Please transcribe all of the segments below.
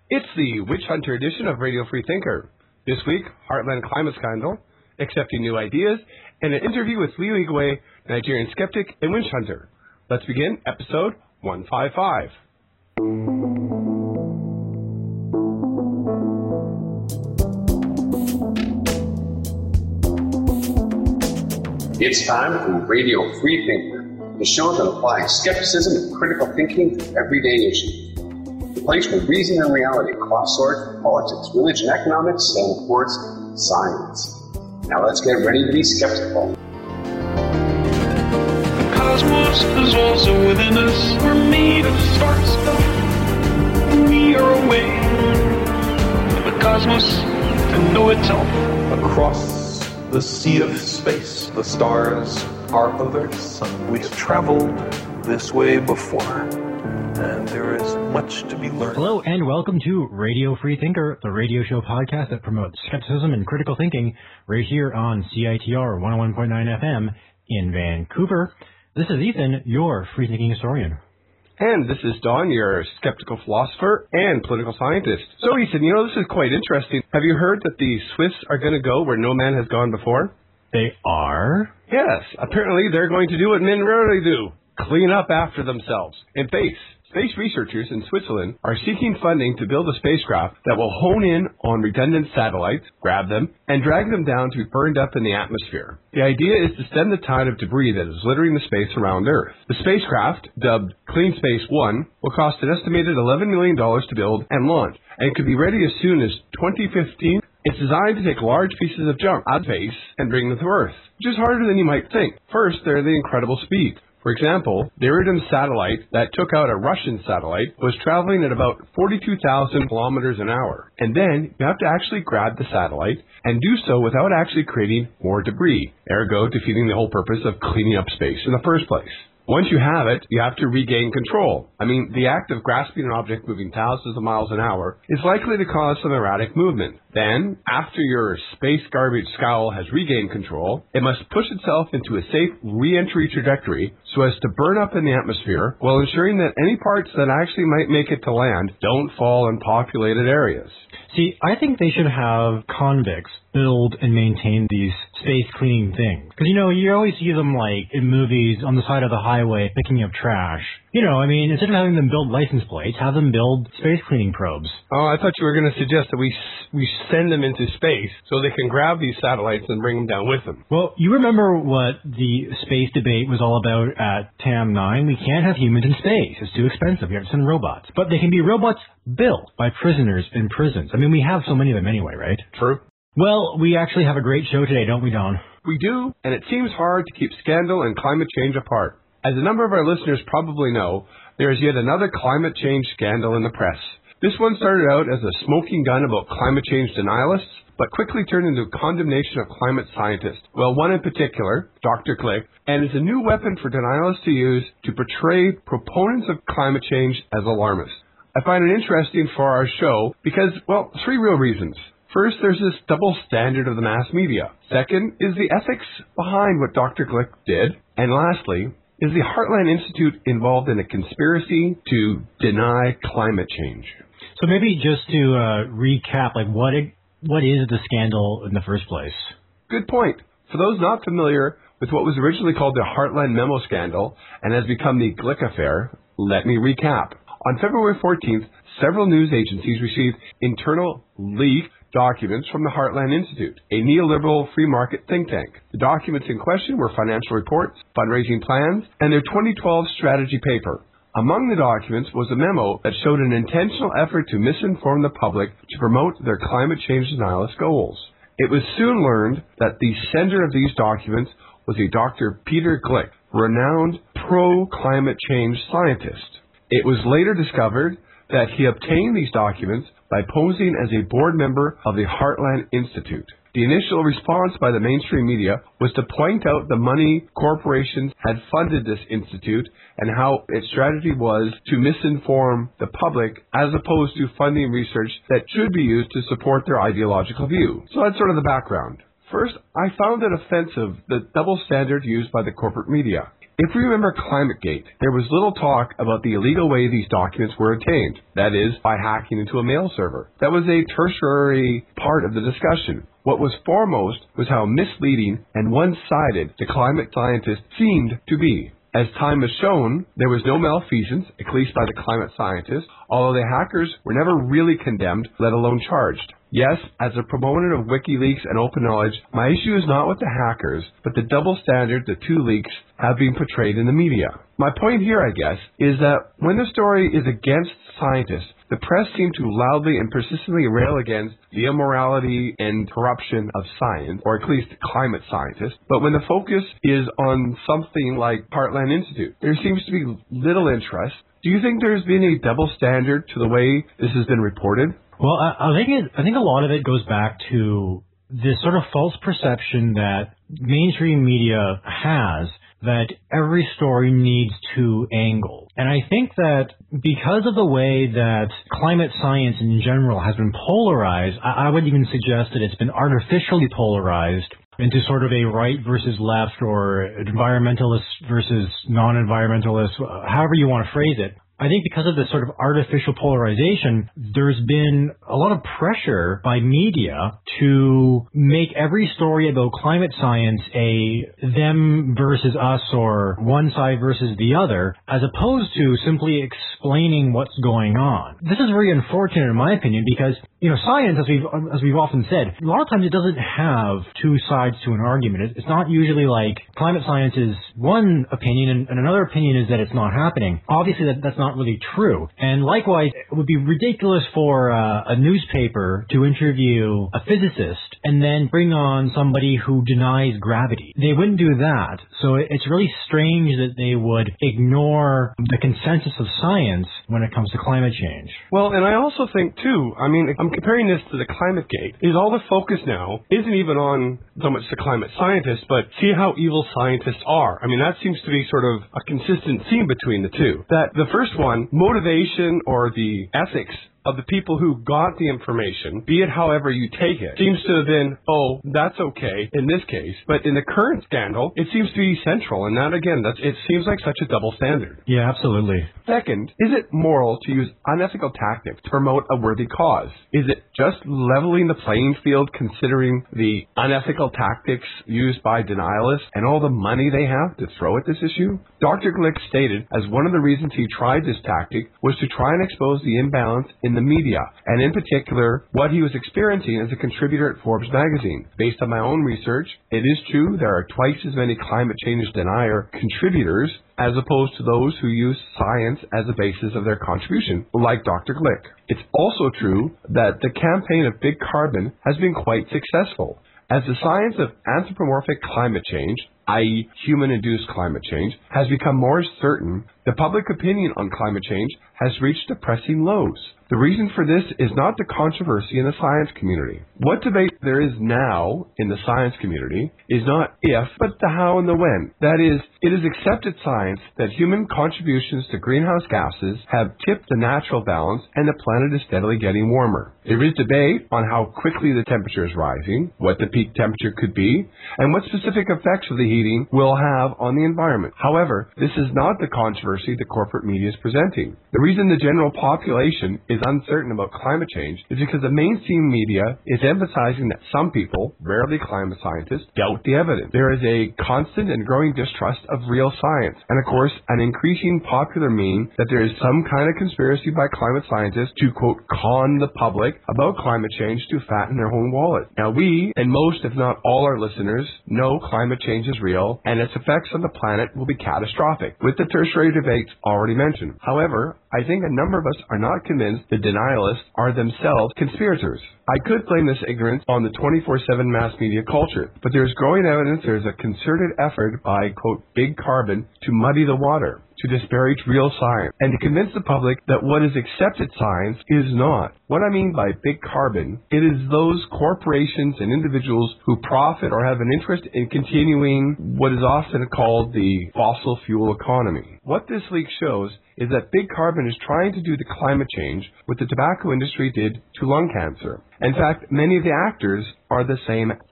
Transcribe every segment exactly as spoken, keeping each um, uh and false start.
It's the Witch Hunter edition of Radio Free Thinker. This week, Heartland Climate Scandal, Accepting New Ideas, and an interview with Leo Igwe, Nigerian skeptic and witch hunter. Let's begin episode one fifty-five. It's time for Radio Free Thinker, the show that applies skepticism and critical thinking to everyday issues. The place where reason and reality cross swords, politics, religion, economics, and of course, science. Now let's get ready to be skeptical. The cosmos is also within us. We're made of star stuff. We are a way for the cosmos to know itself. Across the sea of space, the stars are others. We have traveled this way before, and there is much to be learned. Hello and welcome to Radio Free Thinker, the radio show podcast that promotes skepticism and critical thinking right here on C I T R one oh one point nine F M in Vancouver. This is Ethan, your free thinking historian. And this is Don, your skeptical philosopher and political scientist. So Ethan, you know, this is quite interesting. Have you heard that the Swiss are going to go where no man has gone before? They are? Yes, apparently they're going to do what men rarely do. Clean up after themselves. In space. Space researchers in Switzerland are seeking funding to build a spacecraft that will hone in on redundant satellites, grab them, and drag them down to be burned up in the atmosphere. The idea is to stem the tide of debris that is littering the space around Earth. The spacecraft, dubbed Clean Space One, will cost an estimated eleven million dollars to build and launch, and could be ready as soon as twenty fifteen. It's designed to take large pieces of junk out of space and bring them to Earth, which is harder than you might think. First, they're the incredible speed. For example, the Iridium satellite that took out a Russian satellite was traveling at about forty-two thousand kilometers an hour. And then you have to actually grab the satellite and do so without actually creating more debris, ergo defeating the whole purpose of cleaning up space in the first place. Once you have it, you have to regain control. I mean, the act of grasping an object moving thousands of miles an hour is likely to cause some erratic movement. Then, after your space garbage scowl has regained control, it must push itself into a safe re-entry trajectory so as to burn up in the atmosphere while ensuring that any parts that actually might make it to land don't fall in populated areas. See, I think they should have convicts build and maintain these space cleaning things. Because, you know, you always see them, like, in movies on the side of the highway picking up trash. You know, I mean, instead of having them build license plates, have them build space cleaning probes. Oh, I thought you were going to suggest that we we send them into space so they can grab these satellites and bring them down with them. Well, you remember what the space debate was all about at T A M nine? We can't have humans in space. It's too expensive. We have to send robots. But they can be robots built by prisoners in prisons. I mean, we have so many of them anyway, right? True. Well, we actually have a great show today, don't we, Don? We do, and it seems hard to keep scandal and climate change apart. As a number of our listeners probably know, there is yet another climate change scandal in the press. This one started out as a smoking gun about climate change denialists, but quickly turned into condemnation of climate scientists. Well, one in particular, Doctor Glick, and is a new weapon for denialists to use to portray proponents of climate change as alarmists. I find it interesting for our show because, well, three real reasons. First, there's this double standard of the mass media. Second is the ethics behind what Doctor Glick did. And lastly, is the Heartland Institute involved in a conspiracy to deny climate change? So maybe just to uh, recap, like what it, what is the scandal in the first place? Good point. For those not familiar with what was originally called the Heartland Memo Scandal and has become the Glick Affair, let me recap. On February fourteenth, several news agencies received internal leaked documents from the Heartland Institute, a neoliberal free market think tank. The documents in question were financial reports, fundraising plans, and their twenty twelve strategy paper. Among the documents was a memo that showed an intentional effort to misinform the public to promote their climate change denialist goals. It was soon learned that the sender of these documents was a Doctor Peter Glick, renowned pro-climate change scientist. It was later discovered that he obtained these documents by posing as a board member of the Heartland Institute. The initial response by the mainstream media was to point out the money corporations had funded this institute and how its strategy was to misinform the public as opposed to funding research that should be used to support their ideological view. So that's sort of the background. First, I found it offensive, the double standard used by the corporate media. If we remember ClimateGate, there was little talk about the illegal way these documents were obtained, that is, by hacking into a mail server. That was a tertiary part of the discussion. What was foremost was how misleading and one-sided the climate scientists seemed to be. As time has shown, there was no malfeasance, at least by the climate scientists, although the hackers were never really condemned, let alone charged. Yes, as a proponent of WikiLeaks and open knowledge, my issue is not with the hackers, but the double standard the two leaks have been portrayed in the media. My point here, I guess, is that when the story is against scientists, the press seem to loudly and persistently rail against the immorality and corruption of science, or at least climate scientists. But when the focus is on something like Heartland Institute, there seems to be little interest. Do you think there's been a double standard to the way this has been reported? Well, I, I think it, I think a lot of it goes back to this sort of false perception that mainstream media has that every story needs two angles. And I think that because of the way that climate science in general has been polarized, I, I would even suggest that it's been artificially polarized into sort of a right versus left or environmentalist versus non-environmentalist, however you want to phrase it. I think because of this sort of artificial polarization, there's been a lot of pressure by media to make every story about climate science a them versus us or one side versus the other, as opposed to simply explaining what's going on. This is very unfortunate in my opinion because, you know, science, as we've, as we've often said, a lot of times it doesn't have two sides to an argument. It's not usually like climate science is one opinion and, and another opinion is that it's not happening. Obviously that, that's not really true. And likewise, it would be ridiculous for uh, a newspaper to interview a physicist and then bring on somebody who denies gravity. They wouldn't do that. So it's really strange that they would ignore the consensus of science when it comes to climate change. Well, and I also think, too, I mean, I'm comparing this to the ClimateGate, is all the focus now isn't even on so much the climate scientists, but see how evil scientists are. I mean, that seems to be sort of a consistent theme between the two. That the first one, motivation or the ethics of the people who got the information, be it however you take it, seems to have been, oh, that's okay in this case. But in the current scandal, it seems to be central. And that, again, that's, it seems like such a double standard. Yeah, absolutely. Second, is it moral to use unethical tactics to promote a worthy cause? Is it just leveling the playing field considering the unethical tactics used by denialists and all the money they have to throw at this issue? Doctor Glick stated as one of the reasons he tried this tactic was to try and expose the imbalance in the media, and in particular, what he was experiencing as a contributor at Forbes magazine. Based on my own research, it is true there are twice as many climate change denier contributors as opposed to those who use science as a basis of their contribution, like Doctor Glick. It's also true that the campaign of Big Carbon has been quite successful. As the science of anthropomorphic climate change, that is human-induced climate change, has become more certain, the public opinion on climate change has reached depressing lows. The reason for this is not the controversy in the science community. What debate there is now in the science community is not if, but the how and the when. That is, it is accepted science that human contributions to greenhouse gases have tipped the natural balance and the planet is steadily getting warmer. There is debate on how quickly the temperature is rising, what the peak temperature could be, and what specific effects of the heating will have on the environment. However, this is not the controversy the corporate media is presenting. The reason the general population is uncertain about climate change is because the mainstream media is emphasizing that some people, rarely climate scientists, doubt the evidence. There is a constant and growing distrust of real science, and of course, an increasing popular meme that there is some kind of conspiracy by climate scientists to, quote, con the public about climate change to fatten their own wallet. Now we, and most if not all our listeners, know climate change is real and its effects on the planet will be catastrophic, with the tertiary debates already mentioned. However, I think a number of us are not convinced the denialists are themselves conspirators. I could blame this ignorance on the twenty-four seven mass media culture, but there is growing evidence there is a concerted effort by, quote, Big Carbon to muddy the water, to disparage real science, and to convince the public that what is accepted science is not. What I mean by Big Carbon, it is those corporations and individuals who profit or have an interest in continuing what is often called the fossil fuel economy. What this leak shows is that Big Carbon is trying to do to climate change what the tobacco industry did to lung cancer. In fact, many of the actors are the same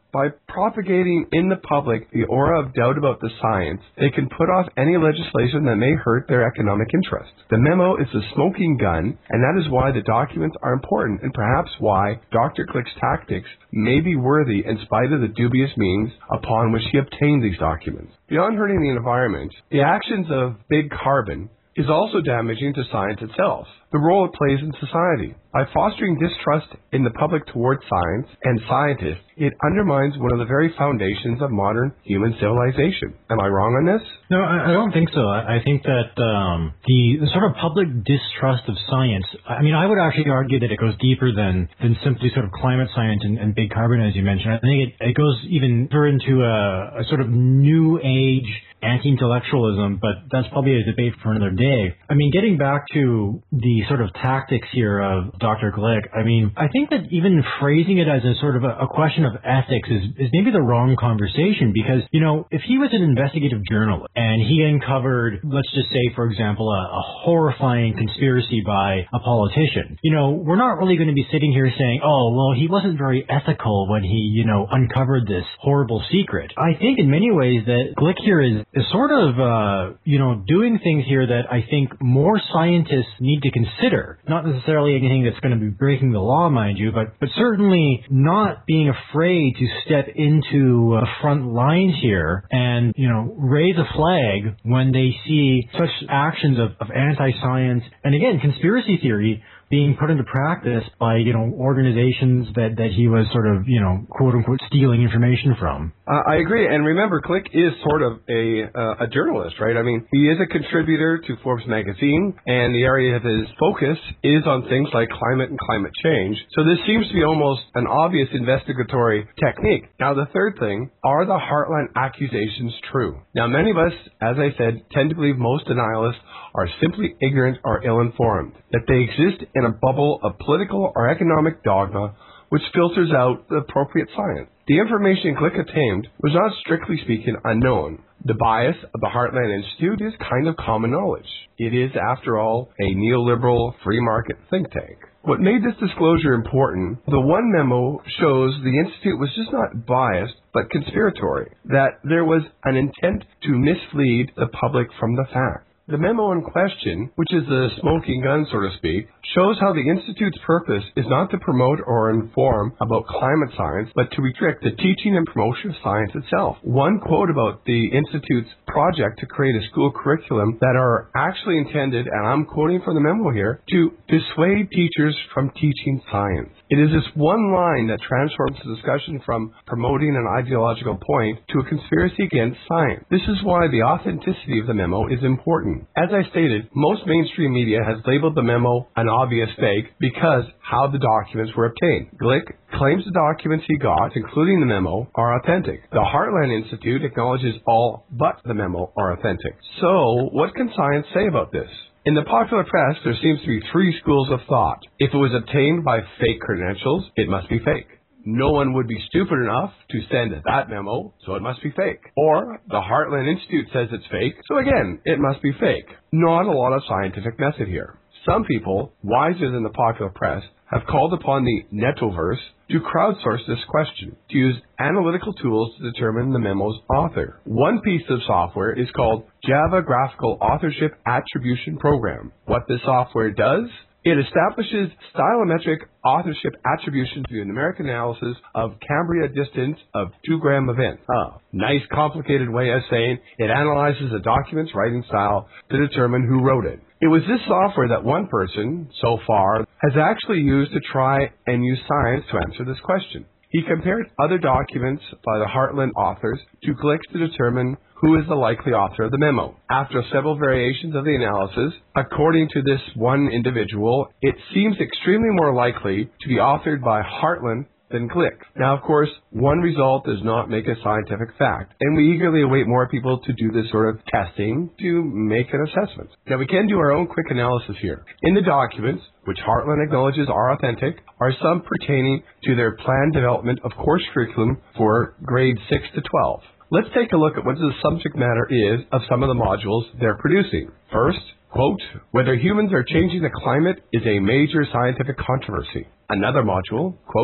By propagating in the public the aura of doubt about the science, they can put off any legislation that may hurt their economic interests. The memo is a smoking gun, and that is why the documents are important, and perhaps why Doctor Glick's tactics may be worthy in spite of the dubious means upon which he obtained these documents. Beyond hurting the environment, the actions of Big Carbon is also damaging to science itself, the role it plays in society. By fostering distrust in the public towards science and scientists, it undermines one of the very foundations of modern human civilization. Am I wrong on this? No, I I don't think so. I I think that um, the, the sort of public distrust of science, I mean, I would actually argue that it goes deeper than, than simply sort of climate science and, and big carbon, as you mentioned. I think it, it goes even further into a, a sort of new age anti-intellectualism, but that's probably a debate for another day. I mean, getting back to the sort of tactics here of Doctor Glick, I mean, I think that even phrasing it as a sort of a, a question of ethics is, is maybe the wrong conversation, because, you know, if he was an investigative journalist and he uncovered, let's just say, for example, a, a horrifying conspiracy by a politician, you know, we're not really going to be sitting here saying, oh, well, he wasn't very ethical when he, you know, uncovered this horrible secret. I think in many ways that Glick here is is sort of, uh, you know, doing things here that I think more scientists need to consider. Not necessarily anything that's going to be breaking the law, mind you, but, but certainly not being afraid to step into uh, front lines here and, you know, raise a flag when they see such actions of, of anti-science and, again, conspiracy theory being put into practice by, you know, organizations that, that he was sort of, you know, quote-unquote stealing information from. Uh, I agree. And remember, Glick is sort of a uh, a journalist, right? I mean, he is a contributor to Forbes magazine, and the area of his focus is on things like climate and climate change. So this seems to be almost an obvious investigatory technique. Now, the third thing, are the Heartland accusations true? Now, many of us, as I said, tend to believe most denialists are simply ignorant or ill-informed, that they exist in a bubble of political or economic dogma which filters out the appropriate science. The information Glick obtained was not, strictly speaking, unknown. The bias of the Heartland Institute is kind of common knowledge. It is, after all, a neoliberal free market think tank. What made this disclosure important, the one memo shows the Institute was just not biased, but conspiratory, that there was an intent to mislead the public from the facts. The memo in question, which is the smoking gun, so to speak, shows how the Institute's purpose is not to promote or inform about climate science, but to restrict the teaching and promotion of science itself. One quote about the Institute's project to create a school curriculum that are actually intended, and I'm quoting from the memo here, to dissuade teachers from teaching science. It is this one line that transforms the discussion from promoting an ideological point to a conspiracy against science. This is why the authenticity of the memo is important. As I stated, most mainstream media has labeled the memo an obvious fake because how the documents were obtained. Glick claims the documents he got, including the memo, are authentic. The Heartland Institute acknowledges all but the memo are authentic. So, what can science say about this? In the popular press, there seems to be three schools of thought. If it was obtained by fake credentials, it must be fake. No one would be stupid enough to send that memo, so it must be fake. Or, the Heartland Institute says it's fake, so again, it must be fake. Not a lot of scientific method here. Some people, wiser than the popular press, have called upon the Netoverse to crowdsource this question, to use analytical tools to determine the memo's author. One piece of software is called Java Graphical Authorship Attribution Program. What this software does? It establishes stylometric authorship attribution to the numeric analysis of Cambria distance of two gram events. Oh, nice complicated way of saying it analyzes a document's writing style to determine who wrote it. It was this software that one person, so far, has actually used to try and use science to answer this question. He compared other documents by the Heartland authors to Glick's to determine who is the likely author of the memo. After several variations of the analysis, according to this one individual, it seems extremely more likely to be authored by Heartland than Glick. Now, of course, one result does not make a scientific fact, and we eagerly await more people to do this sort of testing to make an assessment. Now, we can do our own quick analysis here. In the documents, which Heartland acknowledges are authentic, are some pertaining to their planned development of course curriculum for grades six to twelve. Let's take a look at what the subject matter is of some of the modules they're producing. First, quote, whether humans are changing the climate is a major scientific controversy. Another module, quote,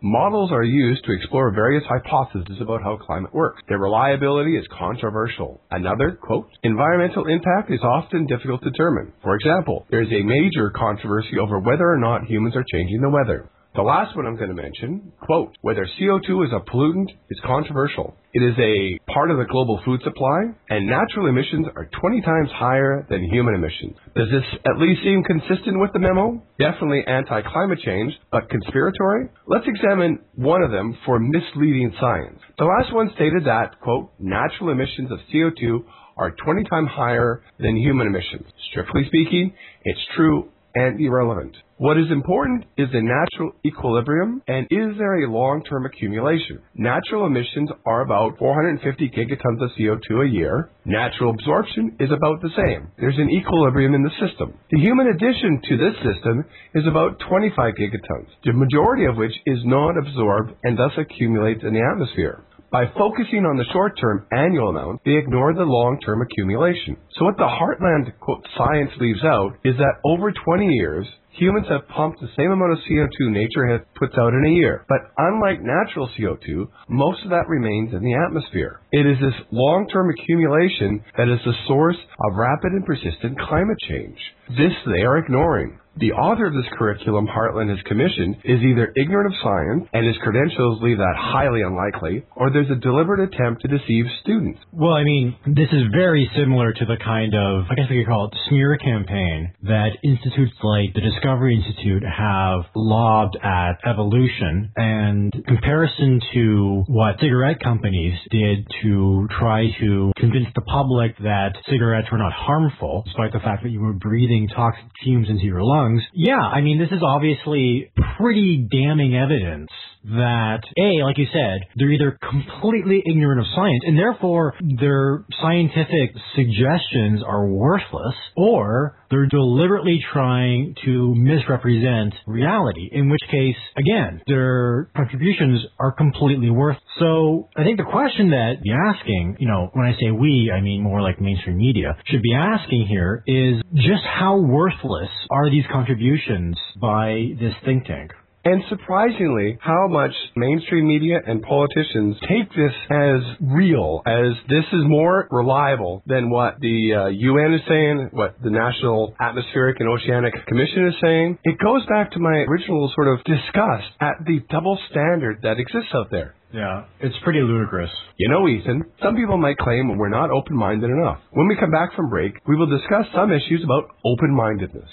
Models are used to explore various hypotheses about how climate works. Their reliability is controversial. Another, quote, environmental impact is often difficult to determine. For example, there is a major controversy over whether or not humans are changing the weather. The last one I'm going to mention, quote, whether C O two is a pollutant is controversial. It is a part of the global food supply, and natural emissions are twenty times higher than human emissions. Does this at least seem consistent with the memo? Definitely anti-climate change, but conspiratory? Let's examine one of them for misleading science. The last one stated that, quote, natural emissions of C O two are twenty times higher than human emissions. Strictly speaking, it's true and irrelevant. What is important is the natural equilibrium, and is there a long-term accumulation? Natural emissions are about four hundred fifty gigatons of C O two a year. Natural absorption is about the same. There's an equilibrium in the system. The human addition to this system is about twenty-five gigatons, the majority of which is not absorbed and thus accumulates in the atmosphere. By focusing on the short-term annual amount, they ignore the long-term accumulation. So what the Heartland, quote, science leaves out is that over twenty years, humans have pumped the same amount of C O two nature has puts out in a year. But unlike natural C O two, most of that remains in the atmosphere. It is this long-term accumulation that is the source of rapid and persistent climate change. This they are ignoring. The author of this curriculum Heartland has commissioned is either ignorant of science, and his credentials leave that highly unlikely, or there's a deliberate attempt to deceive students. Well, I mean, this is very similar to the kind of, I guess we could call it, smear campaign that institutes like the Discovery Institute have lobbed at evolution, and comparison to what cigarette companies did to try to convince the public that cigarettes were not harmful, despite the fact that you were breathing toxic fumes into your lungs. Yeah, I mean, this is obviously pretty damning evidence that, A, like you said, they're either completely ignorant of science, and therefore their scientific suggestions are worthless, or they're deliberately trying to misrepresent reality, in which case, again, their contributions are completely worthless. So I think the question that you're asking, you know, when I say we, I mean more like mainstream media, should be asking here is just how worthless are these contributions by this think tank? And surprisingly, how much mainstream media and politicians take this as real, as this is more reliable than what the uh, U N is saying, what the National Atmospheric and Oceanic Commission is saying. It goes back to my original sort of disgust at the double standard that exists out there. Yeah, it's pretty ludicrous. You know, Ethan, some people might claim we're not open-minded enough. When we come back from break, we will discuss some issues about open-mindedness.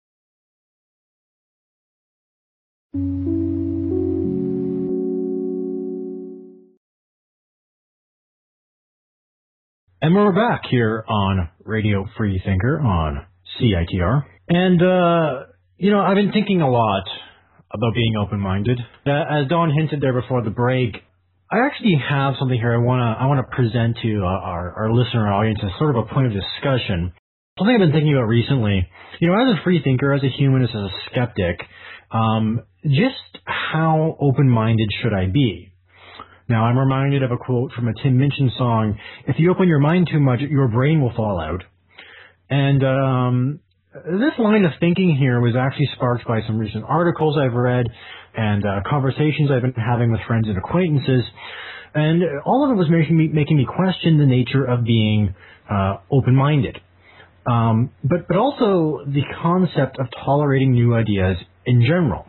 And we're back here on Radio Free Thinker on C I T R. And, uh, you know, I've been thinking a lot about being open-minded. Uh, as Don hinted there before the break, I actually have something here I want to I want to present to uh, our, our listener audience as sort of a point of discussion. Something I've been thinking about recently. You know, as a free thinker, as a humanist, as a skeptic, um, just how open-minded should I be? Now, I'm reminded of a quote from a Tim Minchin song, if you open your mind too much, your brain will fall out. And um, this line of thinking here was actually sparked by some recent articles I've read and uh, conversations I've been having with friends and acquaintances. And all of it was making me, making me question the nature of being uh, open-minded. Um, but, but also the concept of tolerating new ideas in general.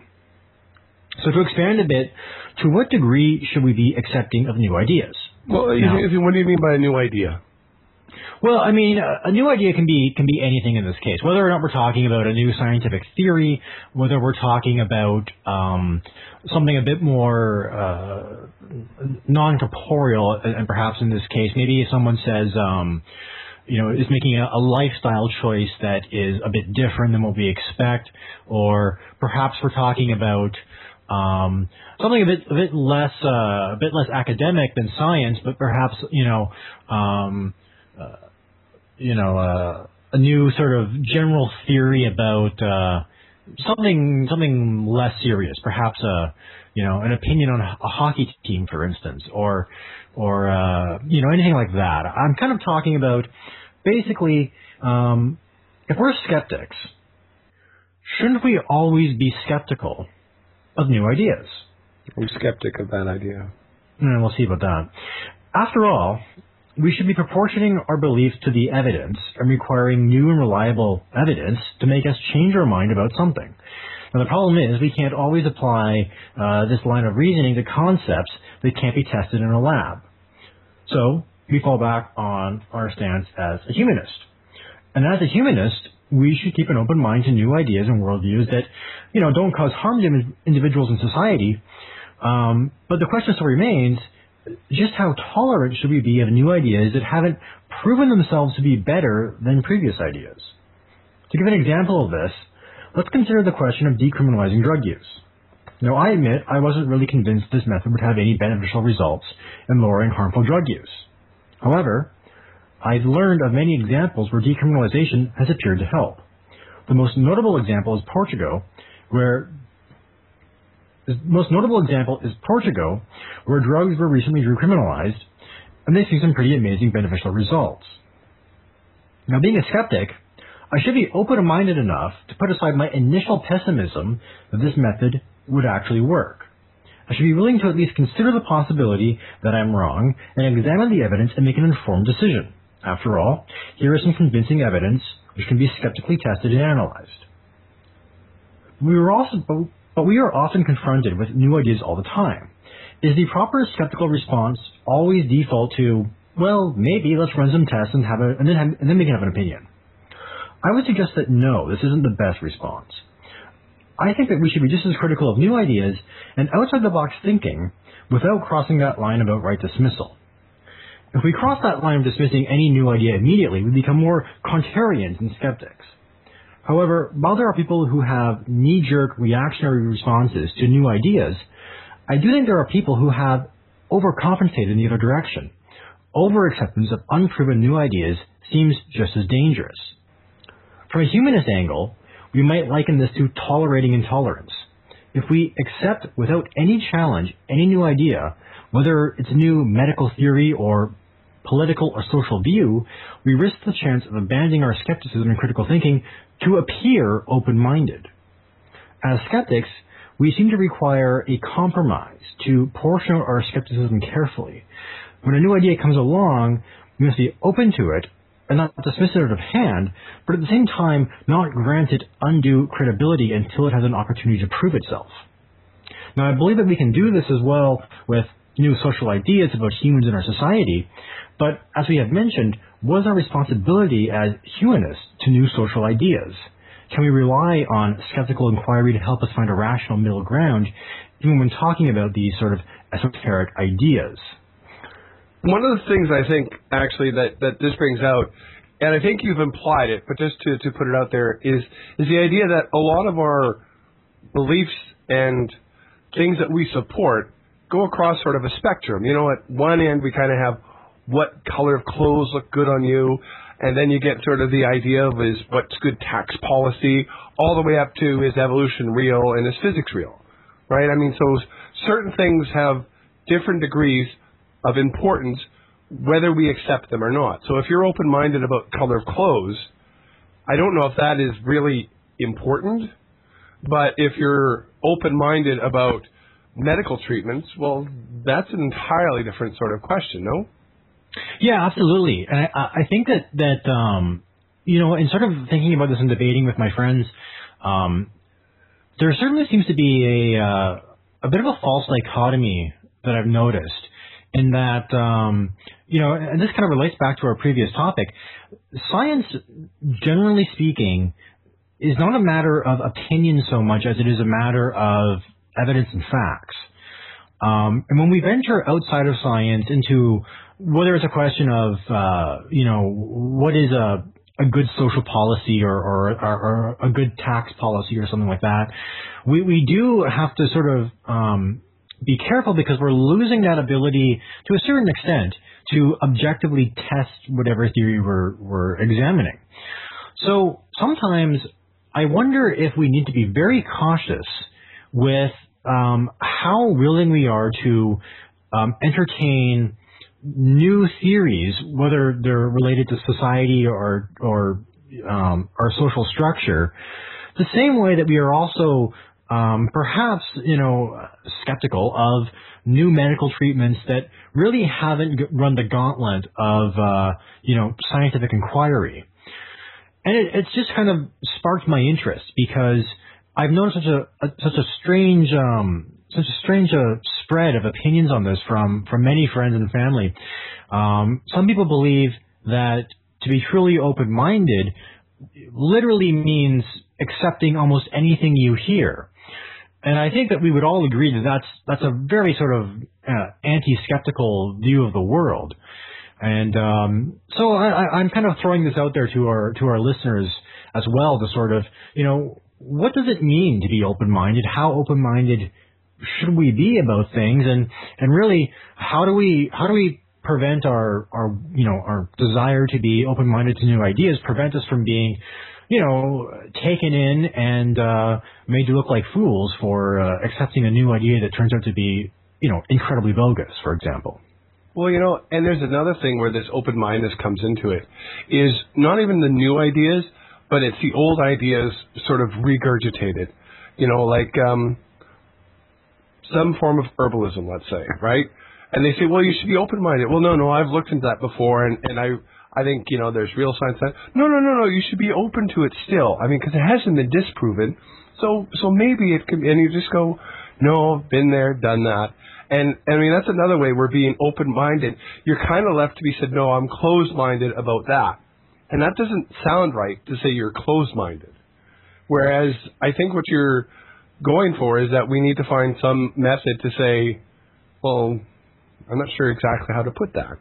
So to expand a bit, to what degree should we be accepting of new ideas? Well, now, what do you mean by a new idea? Well, I mean, a new idea can be can be anything in this case. Whether or not we're talking about a new scientific theory, whether we're talking about um, something a bit more uh, non-corporeal, and perhaps in this case, maybe someone says, um, you know, is making a, a lifestyle choice that is a bit different than what we expect, or perhaps we're talking about Um, something a bit, a bit less, uh, a bit less academic than science, but perhaps, you know, um, uh, you know, uh, a new sort of general theory about, uh, something, something less serious, perhaps, a, you know, an opinion on a hockey team, for instance, or, or, uh, you know, anything like that. I'm kind of talking about basically, um, if we're skeptics, shouldn't we always be skeptical of new ideas? I'm skeptic of that idea. And we'll see about that. After all, we should be proportioning our belief to the evidence and requiring new and reliable evidence to make us change our mind about something. Now, the problem is we can't always apply uh, this line of reasoning to concepts that can't be tested in a lab. So we fall back on our stance as a humanist. And as a humanist, we should keep an open mind to new ideas and worldviews that, you know, don't cause harm to individuals in society. Um, but the question still remains, just how tolerant should we be of new ideas that haven't proven themselves to be better than previous ideas? To give an example of this, let's consider the question of decriminalizing drug use. Now, I admit I wasn't really convinced this method would have any beneficial results in lowering harmful drug use. However, I've learned of many examples where decriminalization has appeared to help. The most notable example is Portugal, where the most notable example is Portugal, where drugs were recently decriminalized, and they've seen some pretty amazing beneficial results. Now, being a skeptic, I should be open-minded enough to put aside my initial pessimism that this method would actually work. I should be willing to at least consider the possibility that I'm wrong and examine the evidence and make an informed decision. After all, here is some convincing evidence which can be skeptically tested and analyzed. We are also, but we are often confronted with new ideas all the time. Is the proper skeptical response always default to, well, maybe let's run some tests and have a, and then have, and then we can have an opinion? I would suggest that no, this isn't the best response. I think that we should be just as critical of new ideas and outside-the-box thinking without crossing that line of outright dismissal. If we cross that line of dismissing any new idea immediately, we become more contrarians than skeptics. However, while there are people who have knee-jerk reactionary responses to new ideas, I do think there are people who have overcompensated in the other direction. Over-acceptance of unproven new ideas seems just as dangerous. From a humanist angle, we might liken this to tolerating intolerance. If we accept without any challenge any new idea, whether it's a new medical theory or political or social view, we risk the chance of abandoning our skepticism and critical thinking to appear open-minded. As skeptics, we seem to require a compromise to portion out our skepticism carefully. When a new idea comes along, we must be open to it and not dismiss it out of hand, but at the same time not grant it undue credibility until it has an opportunity to prove itself. Now, I believe that we can do this as well with new social ideas about humans in our society, but as we have mentioned, what is our responsibility as humanists to new social ideas? Can we rely on skeptical inquiry to help us find a rational middle ground, even when talking about these sort of esoteric ideas? One of the things I think, actually, that, that this brings out, and I think you've implied it, but just to, to put it out there, is, is the idea that a lot of our beliefs and things that we support go across sort of a spectrum. You know, at one end we kind of have what color of clothes look good on you, and then you get sort of the idea of is what's good tax policy, all the way up to is evolution real and is physics real, right? I mean, so certain things have different degrees of importance whether we accept them or not. So if you're open-minded about color of clothes, I don't know if that is really important, but if you're open-minded about medical treatments, well, that's an entirely different sort of question, no? Yeah, absolutely. And I, I think that, that um, you know, in sort of thinking about this and debating with my friends, um, there certainly seems to be a, uh, a bit of a false dichotomy that I've noticed in that, um, you know, and this kind of relates back to our previous topic. Science, generally speaking, is not a matter of opinion so much as it is a matter of evidence and facts. Um, and when we venture outside of science into whether it's a question of, uh, you know, what is a, a good social policy or, or, or, or a good tax policy or something like that, we, we do have to sort of um, be careful because we're losing that ability to a certain extent to objectively test whatever theory we're, we're examining. So sometimes I wonder if we need to be very cautious with um, how willing we are to um, entertain new theories, whether they're related to society or or um, our social structure, the same way that we are also um, perhaps, you know, skeptical of new medical treatments that really haven't run the gauntlet of, uh, you know, scientific inquiry. And it, it's just kind of sparked my interest because I've noticed such a, a such a strange, um, such a strange uh, spread of opinions on this from, from many friends and family. Um, some people believe that to be truly open-minded literally means accepting almost anything you hear. And I think that we would all agree that that's, that's a very sort of uh, anti-skeptical view of the world. And um, so I, I'm kind of throwing this out there to our to our listeners as well to sort of, you know, what does it mean to be open-minded? How open-minded should we be about things? And and really, how do we how do we prevent our, our, you know, our desire to be open-minded to new ideas, prevent us from being, you know, taken in and uh, made to look like fools for uh, accepting a new idea that turns out to be, you know, incredibly bogus, for example. Well, you know, and there's another thing where this open-mindedness comes into it, is not even the new ideas, but it's the old ideas sort of regurgitated. You know, like um, some form of herbalism, let's say, right? And they say, well, you should be open-minded. Well, no, no, I've looked into that before, and, and I I think, you know, there's real science that, no, no, no, no, you should be open to it still. I mean, because it hasn't been disproven, so so maybe it could, and you just go, no, been there, done that. And, I mean, that's another way we're being open-minded. You're kind of left to be said, no, I'm closed-minded about that. And that doesn't sound right to say you're closed-minded. Whereas I think what you're going for is that we need to find some method to say, well, I'm not sure exactly how to put that.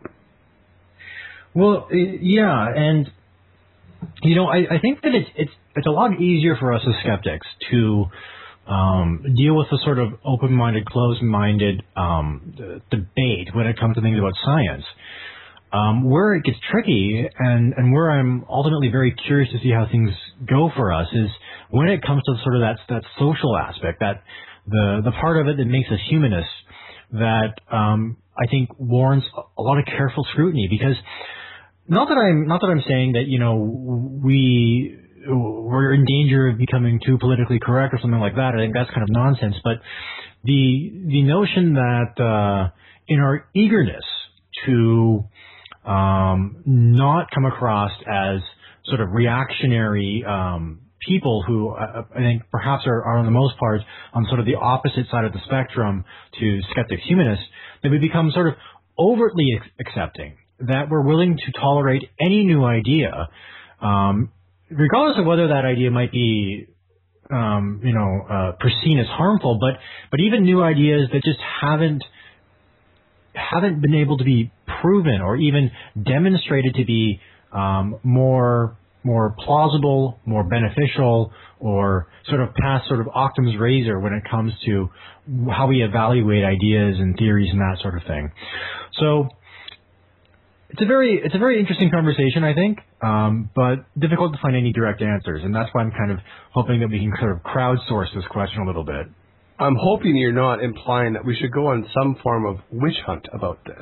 Well, yeah, and, you know, I, I think that it's, it's, it's a lot easier for us as skeptics to Um, deal with the sort of open-minded, closed-minded um, d- debate when it comes to things about science. Um, where it gets tricky, and, and where I'm ultimately very curious to see how things go for us, is when it comes to sort of that that social aspect, that the the part of it that makes us humanists, that um, I think warrants a lot of careful scrutiny. Because not that I'm not that I'm saying that, you know, we. we're in danger of becoming too politically correct or something like that. I think that's kind of nonsense. But the the notion that uh, in our eagerness to um, not come across as sort of reactionary um, people who uh, I think perhaps are, are on the most part on sort of the opposite side of the spectrum to skeptic humanists, that we become sort of overtly ex- accepting, that we're willing to tolerate any new idea, um, regardless of whether that idea might be, um, you know, uh, perceived as harmful, but but even new ideas that just haven't haven't been able to be proven or even demonstrated to be um, more more plausible, more beneficial, or sort of past sort of Occam's razor when it comes to how we evaluate ideas and theories and that sort of thing. So. It's a very it's a very interesting conversation, I think, um, but difficult to find any direct answers, and that's why I'm kind of hoping that we can sort of crowdsource this question a little bit. I'm hoping you're not implying that we should go on some form of witch hunt about this.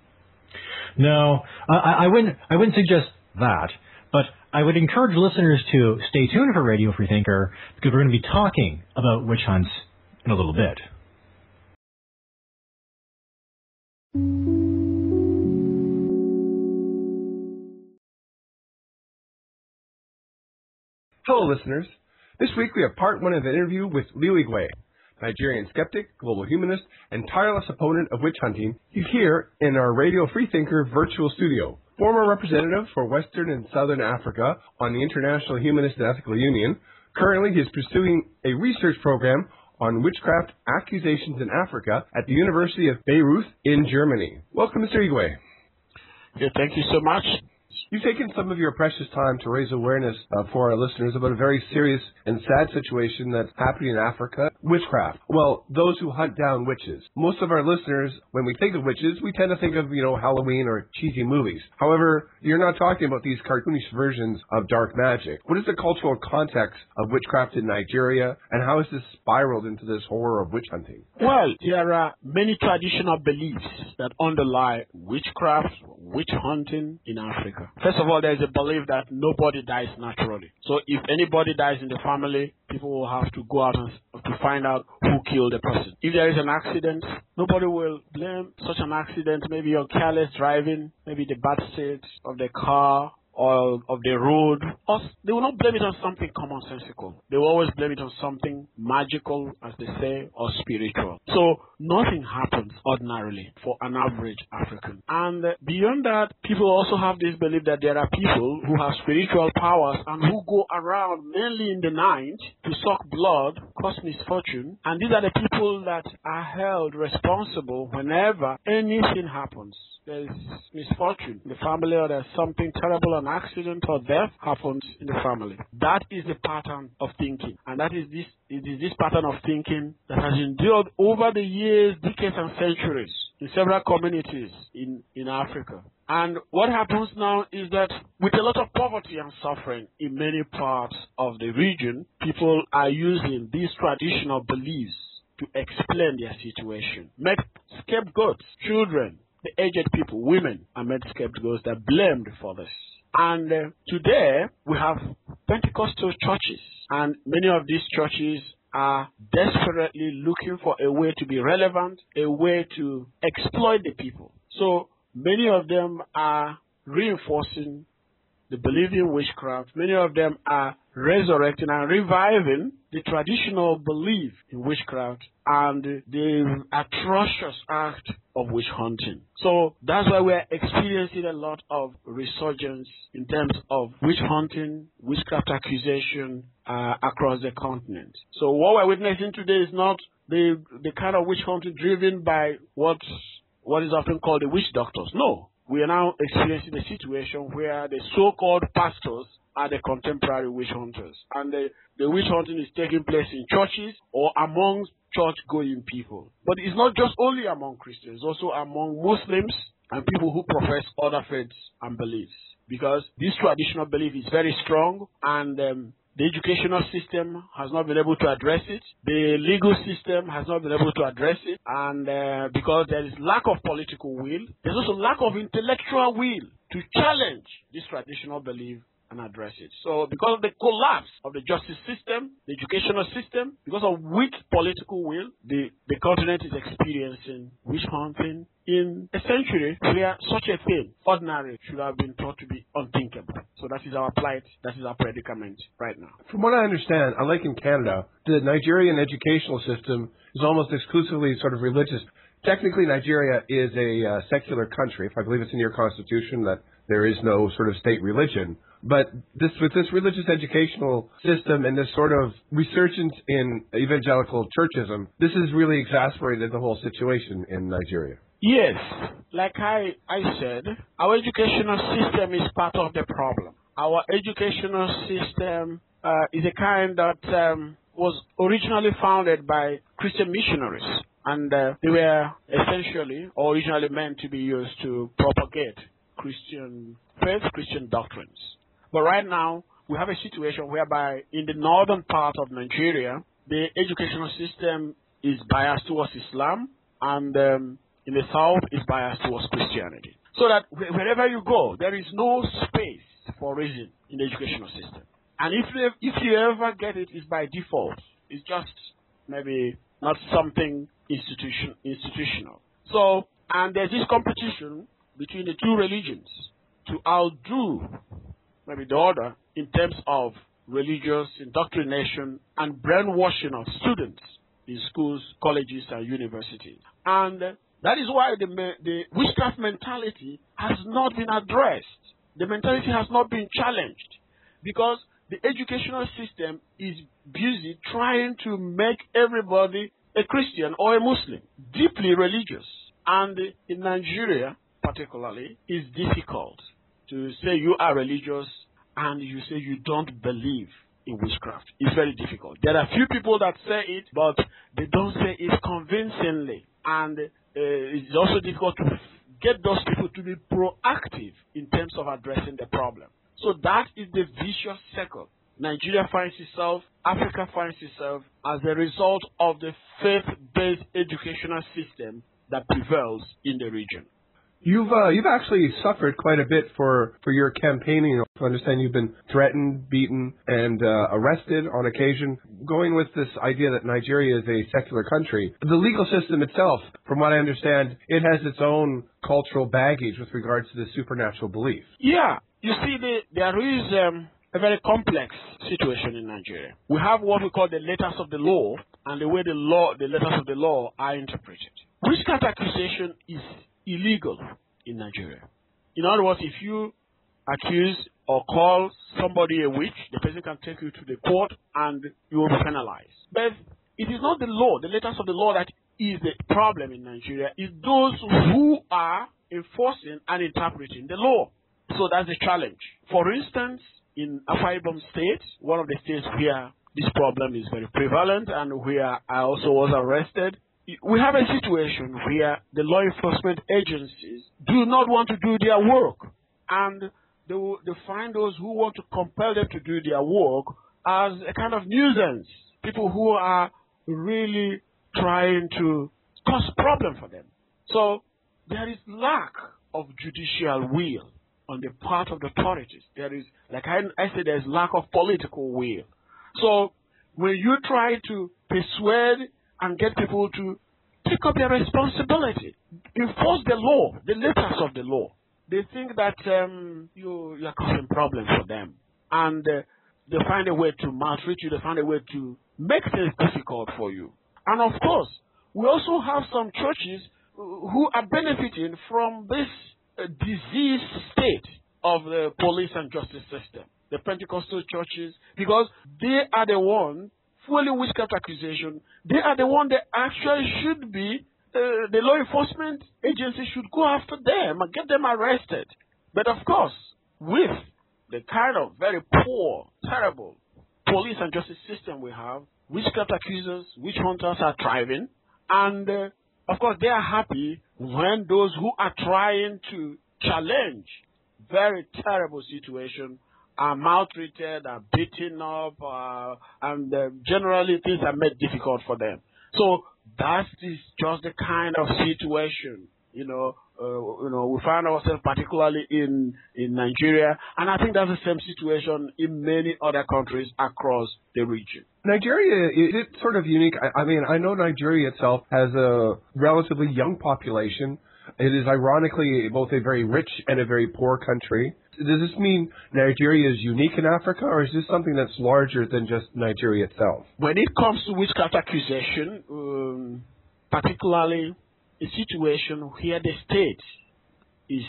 No, I, I wouldn't I wouldn't suggest that, but I would encourage listeners to stay tuned for Radio Freethinker, because we're going to be talking about witch hunts in a little bit. Hello, listeners. This week we have part one of an interview with Leo Igwe, Nigerian skeptic, global humanist, and tireless opponent of witch hunting. He's here in our Radio Freethinker virtual studio. Former representative for Western and Southern Africa on the International Humanist and Ethical Union. Currently, he is pursuing a research program on witchcraft accusations in Africa at the University of Bayreuth in Germany. Welcome, Mister Igwe. Yeah, thank you so much. You've taken some of your precious time to raise awareness uh, for our listeners about a very serious and sad situation that's happening in Africa, witchcraft. Well, those who hunt down witches. Most of our listeners, when we think of witches, we tend to think of, you know, Halloween or cheesy movies. However, you're not talking about these cartoonish versions of dark magic. What is the cultural context of witchcraft in Nigeria, and how has this spiraled into this horror of witch hunting? Well, there are many traditional beliefs that underlie witchcraft, witch hunting in Africa. First of all, there is a belief that nobody dies naturally. So if anybody dies in the family, people will have to go out and to find out who killed the person. If there is an accident, nobody will blame such an accident. Maybe your careless driving, maybe the bad state of the car, or of the road, or they will not blame it on something commonsensical. They will always blame it on something magical, as they say, or spiritual. So nothing happens ordinarily for an average African. And beyond that, people also have this belief that there are people who have spiritual powers and who go around mainly in the night to suck blood, cause misfortune. And these are the people that are held responsible whenever anything happens. There's misfortune in the family, or there's something terrible, an accident or death happens in the family. That is the pattern of thinking. And that is this, it is this pattern of thinking that has endured over the years, decades and centuries in several communities in, in Africa. And what happens now is that with a lot of poverty and suffering in many parts of the region, people are using these traditional beliefs to explain their situation. Make scapegoats, children, the aged people, women are made scapegoats. They're blamed for this. And uh, today we have Pentecostal churches, and many of these churches are desperately looking for a way to be relevant, a way to exploit the people. So many of them are reinforcing the belief in witchcraft. Many of them are resurrecting and reviving the traditional belief in witchcraft and the atrocious act of witch hunting. So that's why we're experiencing a lot of resurgence in terms of witch hunting, witchcraft accusation uh, across the continent. So what we're witnessing today is not the the kind of witch hunting driven by what what is often called the witch doctors. No. We are now experiencing a situation where the so-called pastors are the contemporary witch hunters. And the, the witch hunting is taking place in churches or among church-going people. But it's not just only among Christians, also among Muslims and people who profess other faiths and beliefs. Because this traditional belief is very strong, and um, the educational system has not been able to address it. The legal system has not been able to address it. And uh, because there is lack of political will, there's also lack of intellectual will to challenge this traditional belief and address it. So because of the collapse of the justice system, the educational system, because of weak political will, the, the continent is experiencing witch hunting in a century where such a thing, ordinary, should have been thought to be unthinkable. So that is our plight, that is our predicament right now. From what I understand, unlike in Canada, the Nigerian educational system is almost exclusively sort of religious. Technically, Nigeria is a uh, secular country. If I believe it's in your constitution that there is no sort of state religion. But this, with this religious educational system and this sort of resurgence in evangelical churchism, this has really exasperated the whole situation in Nigeria. Yes, like I, I said, our educational system is part of the problem. Our educational system uh, is a kind that um, was originally founded by Christian missionaries. And uh, they were essentially originally meant to be used to propagate Christian faith, Christian doctrines. But right now, we have a situation whereby in the northern part of Nigeria, the educational system is biased towards Islam, and um, in the south is biased towards Christianity. So that wherever you go, there is no space for reason in the educational system. And if you, if you ever get it, it's by default. It's just maybe not something institution, institutional. So, and there's this competition between the two religions to outdo maybe the other in terms of religious indoctrination and brainwashing of students in schools, colleges, and universities. And that is why the, the witchcraft mentality has not been addressed. The mentality has not been challenged because the educational system is busy trying to make everybody a Christian or a Muslim, deeply religious. And in Nigeria, particularly, it's difficult to say you are religious and you say you don't believe in witchcraft. It's very difficult. There are few people that say it, but they don't say it convincingly. And uh, it's also difficult to get those people to be proactive in terms of addressing the problem. So that is the vicious circle Nigeria finds itself, Africa finds itself as a result of the faith-based educational system that prevails in the region. You've uh, you've actually suffered quite a bit for, for your campaigning. I understand you've been threatened, beaten, and uh, arrested on occasion. Going with this idea that Nigeria is a secular country, the legal system itself, from what I understand, it has its own cultural baggage with regards to the supernatural belief. Yeah, you see, the, there is um, a very complex situation in Nigeria. We have what we call the letters of the law, and the way the law, the letters of the law are interpreted. Witchcraft accusation is illegal in Nigeria. In other words, if you accuse or call somebody a witch, the person can take you to the court and you will be penalized. But it is not the law, the letters of the law that is the problem in Nigeria. It's those who are enforcing and interpreting the law. So that's the challenge. For instance, in Akwa Ibom State, one of the states where this problem is very prevalent and where I also was arrested, we have a situation where the law enforcement agencies do not want to do their work, and they, will, they find those who want to compel them to do their work as a kind of nuisance, people who are really trying to cause problem for them. So there is lack of judicial will on the part of the authorities. There is, like I, I said, there is lack of political will. So when you try to persuade and get people to take up their responsibility, enforce the law, the letters of the law, they think that um, you, you are causing problems for them. And uh, they find a way to maltreat you, they find a way to make things difficult for you. And of course, we also have some churches who are benefiting from this uh, diseased state of the police and justice system, the Pentecostal churches, because they are the ones fueling witchcraft accusation. They are the one that actually should be, uh, the law enforcement agency should go after them and get them arrested. But of course, with the kind of very poor, terrible police and justice system we have, witchcraft accusers, witch hunters are thriving. And uh, of course, they are happy when those who are trying to challenge very terrible situation are maltreated, are beaten up, uh, and uh, generally things are made difficult for them. So that is just the kind of situation, you know, uh, you know, we find ourselves particularly in, in Nigeria, and I think that's the same situation in many other countries across the region. Nigeria, is it sort of unique? I, I mean, I know Nigeria itself has a relatively young population. It is ironically both a very rich and a very poor country. Does this mean Nigeria is unique in Africa, or is this something that's larger than just Nigeria itself? When it comes to witchcraft accusation, um, particularly a situation where the state is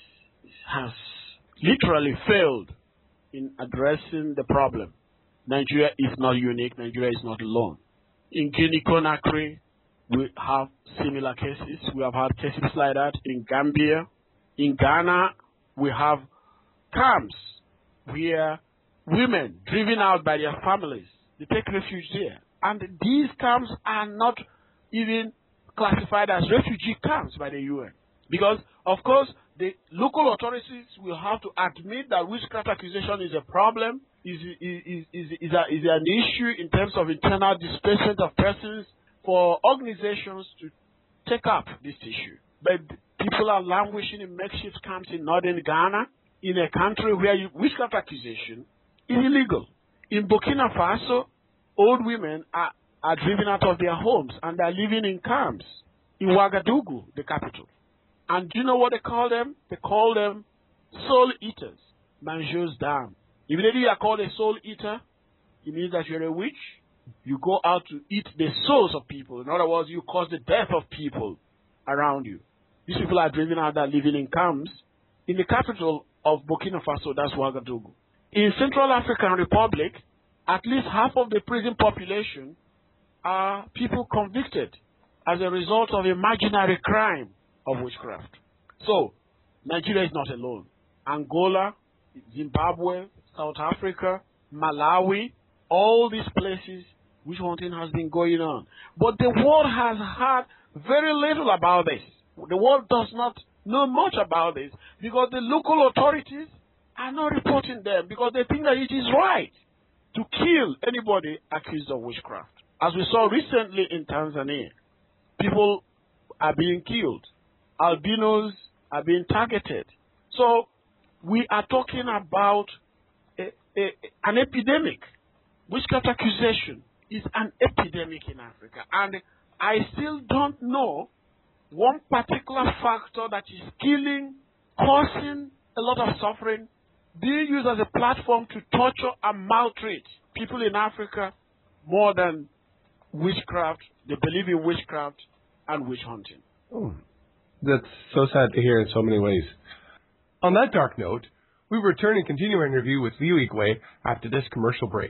has literally failed in addressing the problem, Nigeria is not unique. Nigeria is not alone. In Guinea-Conakry, we have similar cases. We have had cases like that in Gambia. In Ghana, we have camps where women driven out by their families, they take refuge there. And these camps are not even classified as refugee camps by the U N. Because, of course, the local authorities will have to admit that witchcraft accusation is a problem, is, is, is, is, a, is an issue in terms of internal displacement of persons, for organizations to take up this issue. But people are languishing in makeshift camps in northern Ghana, in a country where you, witchcraft accusation is illegal. In Burkina Faso, old women are, are driven out of their homes and are living in camps. In Ouagadougou, the capital. And do you know what they call them? They call them soul eaters, mangeurs d'âme. Immediately you are called a soul eater, it means that you're a witch. You go out to eat the souls of people. In other words, you cause the death of people around you. These people are driven out, there living in camps. In the capital of Burkina Faso, that's Ouagadougou. In Central African Republic, at least half of the prison population are people convicted as a result of imaginary crime of witchcraft. So, Nigeria is not alone. Angola, Zimbabwe, South Africa, Malawi, all these places, witch hunting has been going on. But the world has heard very little about this. The world does not know much about this because the local authorities are not reporting them because they think that it is right to kill anybody accused of witchcraft. As we saw recently in Tanzania, people are being killed. Albinos are being targeted. So we are talking about a, a, an epidemic. Witchcraft accusation is an epidemic in Africa. And I still don't know one particular factor that is killing, causing a lot of suffering, being used as a platform to torture and maltreat people in Africa more than witchcraft. They believe in witchcraft and witch hunting. Oh, that's so sad to hear in so many ways. On that dark note, we return and continue our interview with Liu Igwe after this commercial break.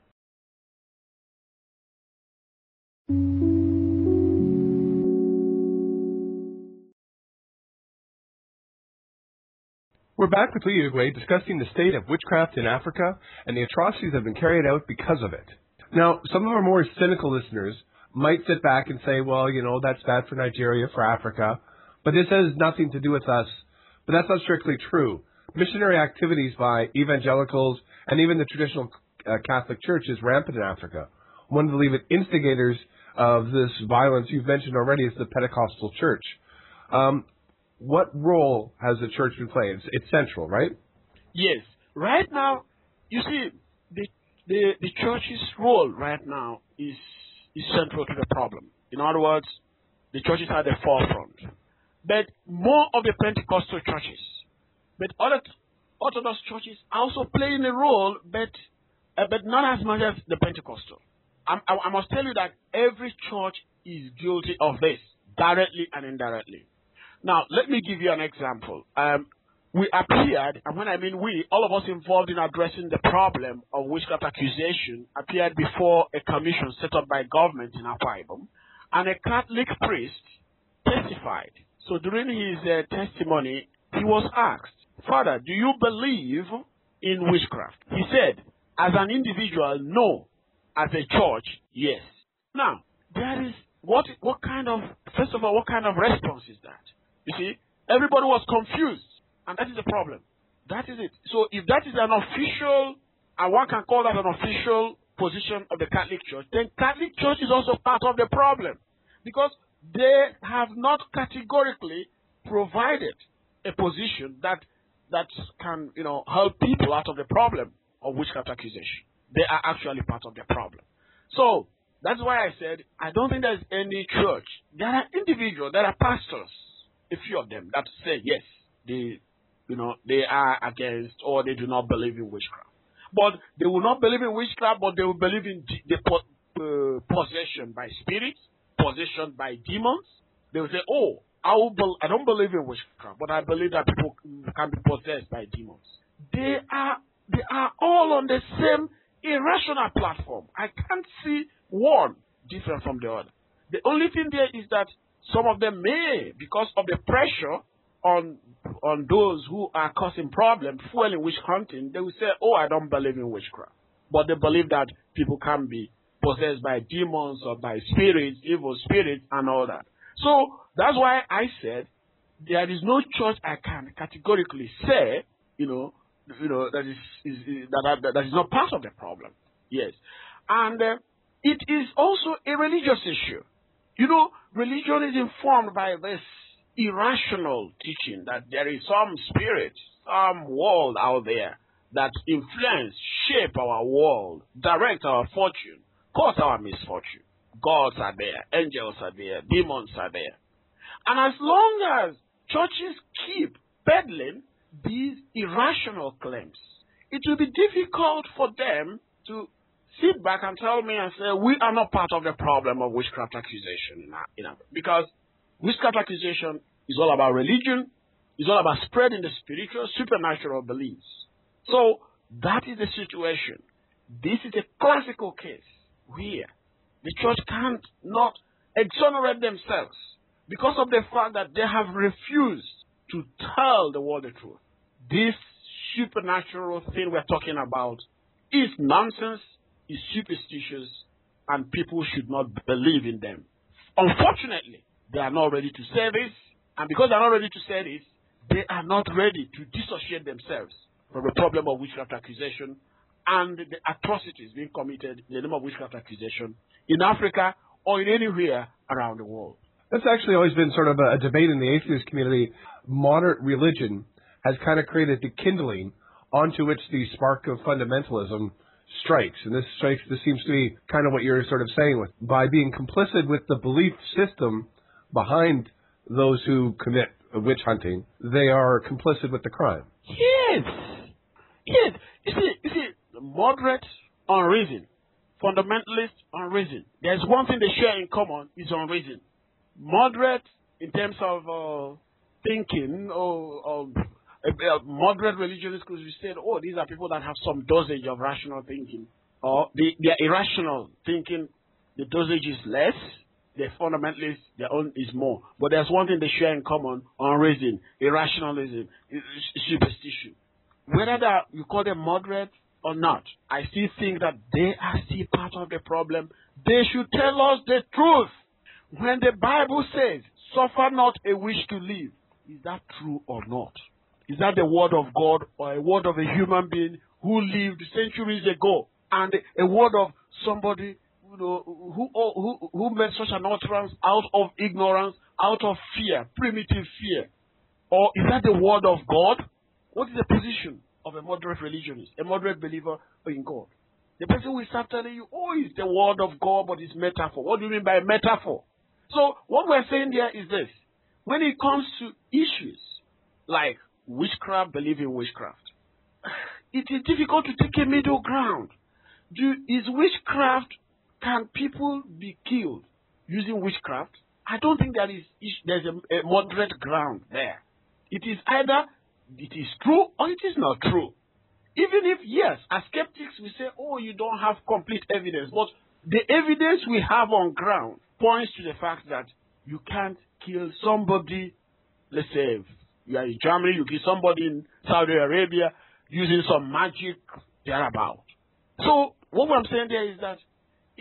We're back with Liu Igwe discussing the state of witchcraft in Africa and the atrocities that have been carried out because of it. Now, some of our more cynical listeners might sit back and say, well, you know, that's bad for Nigeria, for Africa, but this has nothing to do with us. But that's not strictly true. Missionary activities by evangelicals and even the traditional uh, Catholic Church is rampant in Africa. One of the lead instigators of this violence you've mentioned already is the Pentecostal Church. Um, what role has the church been playing? It's, it's central, right? Yes. Right now, you see, the, the, the church's role right now is, is central to the problem. In other words, the churches are at the forefront. But more of the Pentecostal churches, but other Orthodox churches are also playing a role, but uh, but not as much as the Pentecostal. I, I, I must tell you that every church is guilty of this, directly and indirectly. Now, let me give you an example. Um, we appeared, and when I mean we, all of us involved in addressing the problem of witchcraft accusation appeared before a commission set up by government in Akwa Ibom, and a Catholic priest testified. So during his uh, testimony, he was asked, Father, do you believe in witchcraft? He said, as an individual, no. As a church, yes. Now, there is, what, what kind of, first of all, what kind of response is that? You see, everybody was confused, and that is the problem. That is it. So if that is an official, and one can call that an official position of the Catholic Church, then Catholic Church is also part of the problem. Because they have not categorically provided a position that that can, you know, help people out of the problem of witchcraft accusation. They are actually part of the problem. So that's why I said I don't think there's any church. There are individuals, there are pastors, a few of them, that say yes, they, you know, they are against or they do not believe in witchcraft. But they will not believe in witchcraft, but they will believe in the uh, possession by spirits, possession by demons. They will say, oh, I, will be, I don't believe in witchcraft, but I believe that people can be possessed by demons. They are, they are all on the same irrational platform. I can't see one different from the other. The only thing there is that some of them may, because of the pressure on on those who are causing problems, fueling witch hunting, they will say, oh, I don't believe in witchcraft. But they believe that people can be possessed by demons or by spirits, evil spirits, and all that. So that's why I said there is no church I can categorically say, you know, you know that is, is, is that, that that is not part of the problem. Yes, and uh, it is also a religious issue. You know, religion is informed by this irrational teaching that there is some spirit, some world out there that influence, shape our world, direct our fortune, cause our misfortune. Gods are there, angels are there, demons are there. And as long as churches keep peddling these irrational claims, it will be difficult for them to sit back and tell me and say, we are not part of the problem of witchcraft accusation in our, in our, because witchcraft accusation is all about religion, it's all about spreading the spiritual, supernatural beliefs. So that is the situation. This is a classical case where the church can't not exonerate themselves because of the fact that they have refused to tell the world the truth. This supernatural thing we're talking about is nonsense, is superstitious, and people should not believe in them. Unfortunately, they are not ready to say this, and because they're not ready to say this, they are not ready to dissociate themselves from the problem of witchcraft accusation and the atrocities being committed in the name of witchcraft accusation in Africa or in anywhere around the world. That's actually always been sort of a, a debate in the atheist community. Moderate religion has kind of created the kindling onto which the spark of fundamentalism strikes. And this strikes, this seems to be kind of what you're sort of saying with, by being complicit with the belief system behind those who commit witch hunting, they are complicit with the crime. Yes. Yes. You see, you see, moderate on reason, fundamentalist on reason. There's one thing they share in common is on reason. Moderate in terms of uh, thinking or, or uh, moderate religionists, because we said, oh, these are people that have some dosage of rational thinking. Or the, their irrational thinking, the dosage is less. The fundamentalists, their own is more. But there's one thing they share in common on reason, irrationalism, superstition. Whether that you call them moderate or not, I still think that they are still part of the problem. They should tell us the truth. When the Bible says, suffer not a wish to live, is that true or not? Is that the word of God or a word of a human being who lived centuries ago, and a word of somebody you know, who, who, who made such an utterance out of ignorance, out of fear, primitive fear? Or is that the word of God? What is the position of a moderate religionist, a moderate believer in God? The person will start telling you, oh, it's the word of God, but it's metaphor. What do you mean by metaphor? So what we're saying here is this. When it comes to issues like witchcraft, believe in witchcraft, it is difficult to take a middle ground. Do, is witchcraft, can people be killed using witchcraft? I don't think there is, there's a, a moderate ground there. It is either it is true or it is not true. Even if, yes, as skeptics, we say, oh, you don't have complete evidence. But the evidence we have on ground points to the fact that you can't kill somebody, let's say, you are in Germany, you kill somebody in Saudi Arabia using some magic thereabout. So what I'm saying there is that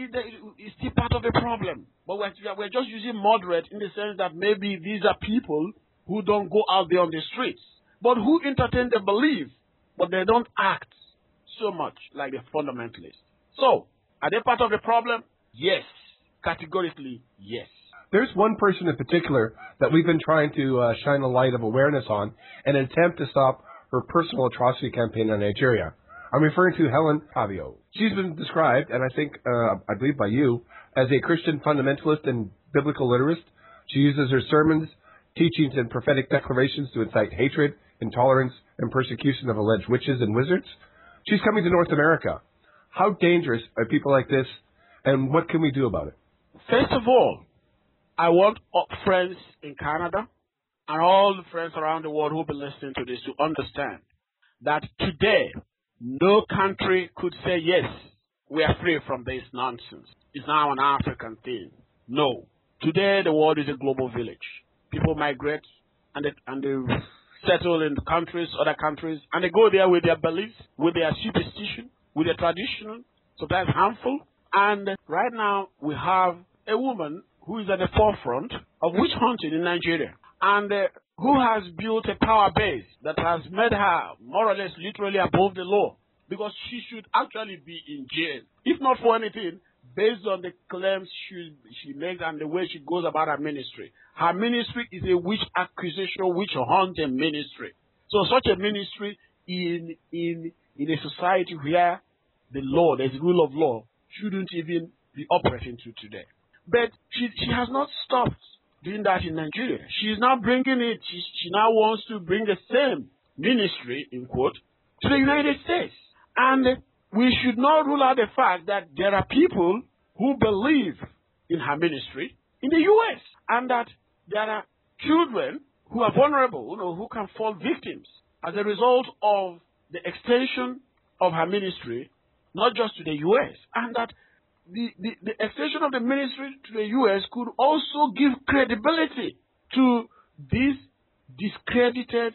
it's still part of the problem. But we're, we're just using moderate in the sense that maybe these are people who don't go out there on the streets, but who entertain the belief, but they don't act so much like the fundamentalists. So, are they part of the problem? Yes. Categorically, yes. There's one person in particular that we've been trying to uh, shine a light of awareness on in an attempt to stop her personal atrocity campaign in Nigeria. I'm referring to Helen Pavio. She's been described, and I think, uh, I believe by you, as a Christian fundamentalist and biblical literist. She uses her sermons, teachings, and prophetic declarations to incite hatred, intolerance, and persecution of alleged witches and wizards. She's coming to North America. How dangerous are people like this, and what can we do about it? First of all, I want friends in Canada and all the friends around the world who will be listening to this to understand that today, no country could say, yes, we are free from this nonsense. It's now an African thing. No. Today, the world is a global village. People migrate and they, and they settle in countries, other countries, and they go there with their beliefs, with their superstition, with their tradition, sometimes harmful. And right now, we have a woman who is at the forefront of witch hunting in Nigeria, and uh, who has built a power base that has made her more or less literally above the law, because she should actually be in jail, if not for anything, based on the claims she, she makes and the way she goes about her ministry. Her ministry is a witch accusation, witch hunting ministry. So such a ministry in, in, in a society where the law, there's rule of law, shouldn't even be operating to today. But she, she has not stopped doing that in Nigeria. She is now bringing it, she, she now wants to bring the same ministry, in quote, to the United States. And we should not rule out the fact that there are people who believe in her ministry in the U S, and that there are children who are vulnerable, you know, who can fall victims as a result of the extension of her ministry, not just to the U S, and that the, the, the extension of the ministry to the U S could also give credibility to this discredited,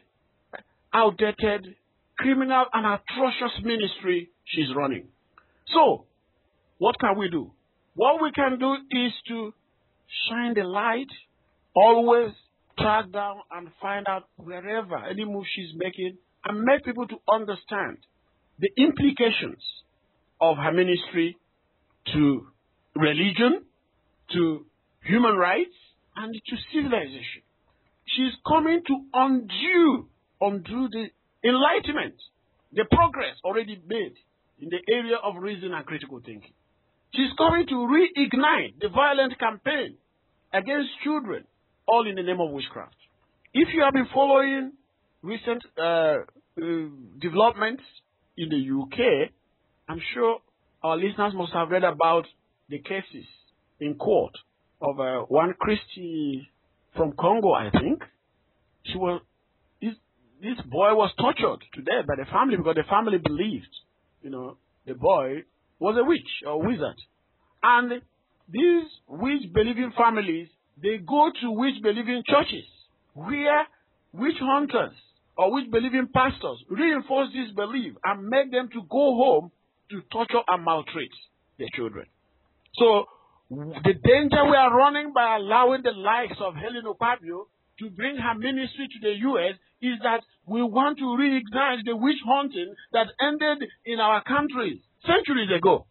outdated, criminal and atrocious ministry she's running. So, what can we do? What we can do is to shine the light, always track down and find out wherever any move she's making, and make people to understand the implications of her ministry to religion, to human rights, and to civilization. She's coming to undo, undo the enlightenment, the progress already made in the area of reason and critical thinking. She's coming to reignite the violent campaign against children, all in the name of witchcraft. If you have been following recent uh, uh, developments in the U K, I'm sure our listeners must have read about the cases in court of uh, one Christy from Congo, I think. She was this, this boy was tortured to death by the family because the family believed, you know, the boy was a witch or wizard. And these witch-believing families, they go to witch-believing churches where witch hunters or witch-believing pastors reinforce this belief and make them to go home to torture and maltreat their children. So the danger we are running by allowing the likes of Helen Okpabio to bring her ministry to the U S is that we want to reignite the witch hunting that ended in our countries centuries ago.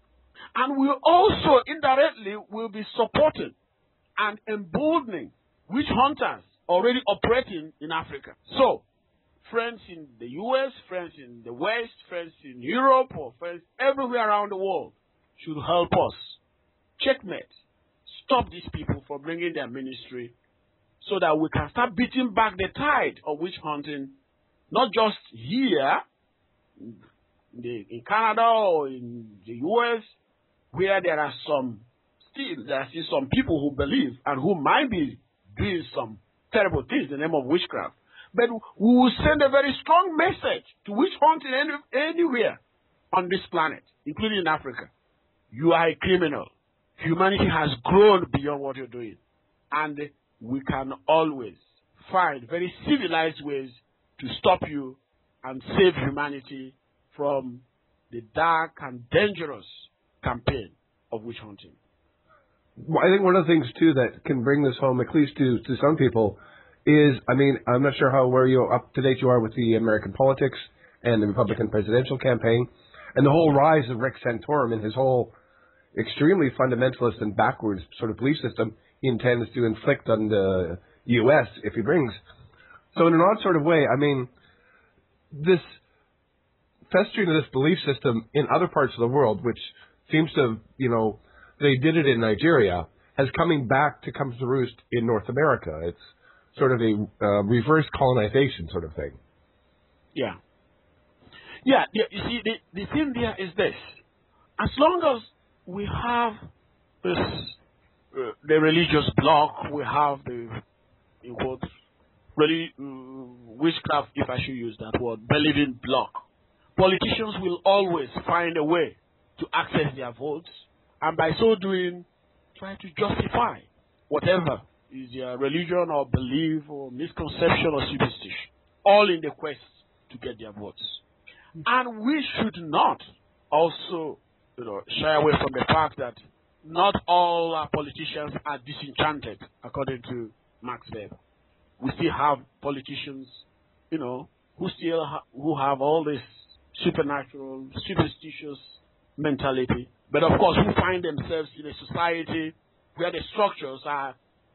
And we also indirectly will be supporting and emboldening witch hunters already operating in Africa. So, friends in the U S, friends in the West, friends in Europe, or friends everywhere around the world should help us checkmate, stop these people from bringing their ministry so that we can start beating back the tide of witch hunting, not just here in, the, in Canada or in the U S, where there are some, still, there are still some people who believe and who might be doing some terrible things in the name of witchcraft. But we will send a very strong message to witch hunting any, anywhere on this planet, including in Africa. You are a criminal. Humanity has grown beyond what you're doing. And we can always find very civilized ways to stop you and save humanity from the dark and dangerous campaign of witch hunting. Well, I think one of the things, too, that can bring this home, at least to, to some people, is, I mean, I'm not sure how where you up to date you are with the American politics and the Republican presidential campaign, and the whole rise of Rick Santorum and his whole extremely fundamentalist and backwards sort of belief system he intends to inflict on the U S if he brings. So in an odd sort of way, I mean, this festering of this belief system in other parts of the world, which seems to, you know, they did it in Nigeria, has coming back to come to roost in North America. It's sort of a uh, reverse colonization sort of thing. Yeah. Yeah, yeah, you see, the, the thing there is this. As long as we have this, uh, the religious bloc, we have the, in quote, really, uh, witchcraft, if I should use that word, believing bloc, politicians will always find a way to access their votes, and by so doing, try to justify whatever is their religion or belief or misconception or superstition, all in the quest to get their votes. And we should not also, you know, shy away from the fact that not all our politicians are disenchanted, according to Max Weber. We still have politicians, you know, who still ha- who have all this supernatural, superstitious mentality, but of course who find themselves in a society where the structures are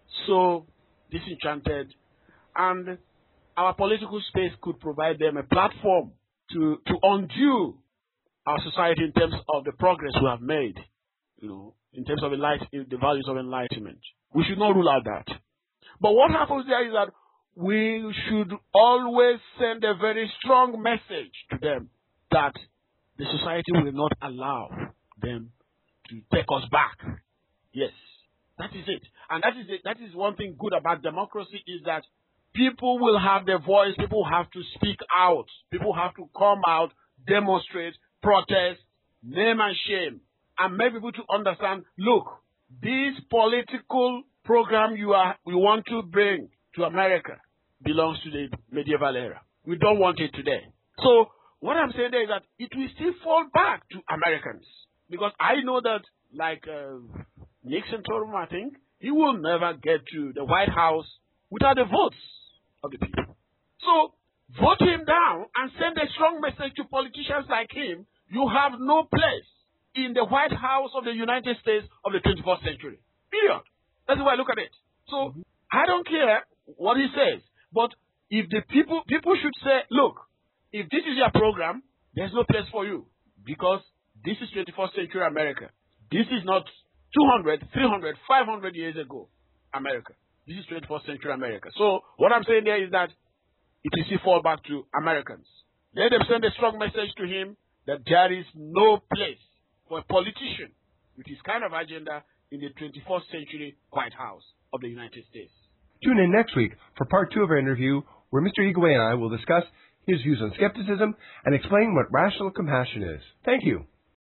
so disenchanted, and our political space could provide them a platform to, to undo our society in terms of the progress we have made, you know, in terms of enlight- the values of enlightenment. We should not rule out that. But what happens there is that we should always send a very strong message to them that the society will not allow them to take us back. Yes, that is it. And that is it. That is one thing good about democracy, is that people will have their voice, people have to speak out, people have to come out, demonstrate, protest, name and shame, and make people to understand, look, this political program you are we want to bring to America belongs to the medieval era. We don't want it today. So what I'm saying there is that it will still fall back to Americans, because I know that, like uh, Nick Santorum, I think, he will never get to the White House without the votes of the people. So vote him down and send a strong message to politicians like him. You have no place in the White House of the United States of the twenty-first century. Period. That's the way I look at it. So I don't care what he says. But if the people, people should say, look, if this is your program, there's no place for you. Because this is twenty-first century America. This is not two hundred, three hundred, five hundred years ago America. This is twenty-first century America. So what I'm saying there is that it is a fall back to Americans. Let them send a strong message to him that there is no place for a politician with his kind of agenda in the twenty-first century White House of the United States. Tune in next week for part two of our interview, where Mister Igwe and I will discuss his views on skepticism and explain what rational compassion is. Thank you.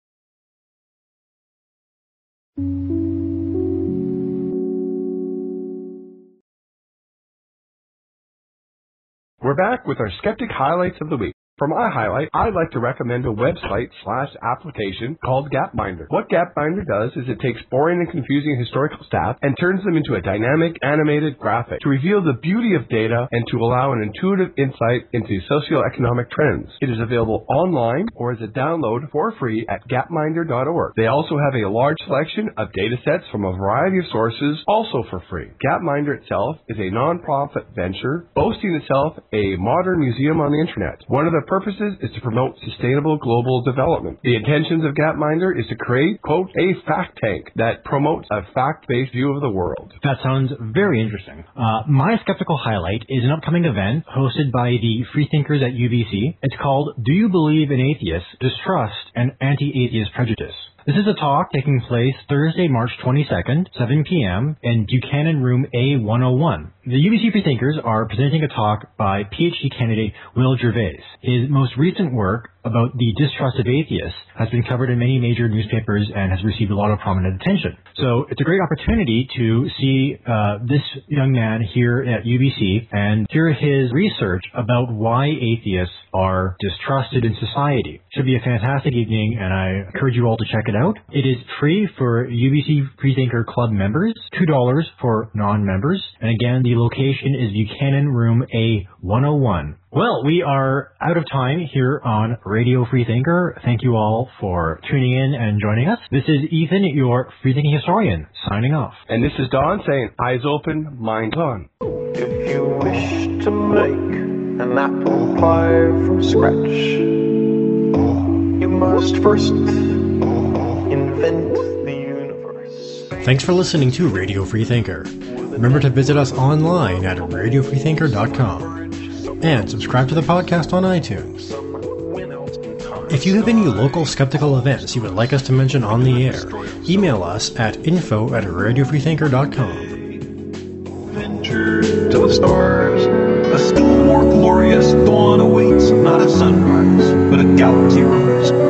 We're back with our Skeptic Highlights of the Week. For my highlight, I'd like to recommend a website slash application called Gapminder. What Gapminder does is it takes boring and confusing historical stats and turns them into a dynamic, animated graphic to reveal the beauty of data and to allow an intuitive insight into socioeconomic trends. It is available online or as a download for free at gapminder dot org. They also have a large selection of data sets from a variety of sources, also for free. Gapminder itself is a non-profit venture boasting itself a modern museum on the internet. One of the purposes is to promote sustainable global development. The intentions of Gapminder is to create, quote, a fact tank that promotes a fact-based view of the world. That sounds very interesting. Uh, my skeptical highlight is an upcoming event hosted by the Freethinkers at U B C. It's called Do You Believe in Atheists, Distrust, and Anti-Atheist Prejudice? This is a talk taking place Thursday, March twenty-second, seven p.m. in Buchanan Room A one oh one. The U B C Freethinkers are presenting a talk by PhD candidate Will Gervais. His most recent work about the distrust of atheists has been covered in many major newspapers and has received a lot of prominent attention. So it's a great opportunity to see uh, this young man here at U B C and hear his research about why atheists are distrusted in society. Should be a fantastic evening, and I encourage you all to check it out. It is free for U B C Freethinker Club members, two dollars for non-members, and again, the location is Buchanan Room A one oh one. Well, we are out of time here on Radio Freethinker. Thank you all for tuning in and joining us. This is Ethan, your Freethinking historian, signing off. And this is Don saying, eyes open, minds on. If you wish to make an apple pie from scratch, you must first invent the universe. Thanks for listening to Radio Freethinker. Remember to visit us online at radio freethinker dot com. And subscribe to the podcast on iTunes. If you have any local skeptical events you would like us to mention on the air, email us at info at radio freethinker dot com. Venture to the stars. A still more glorious dawn awaits. Not a sunrise, but a galaxy rise.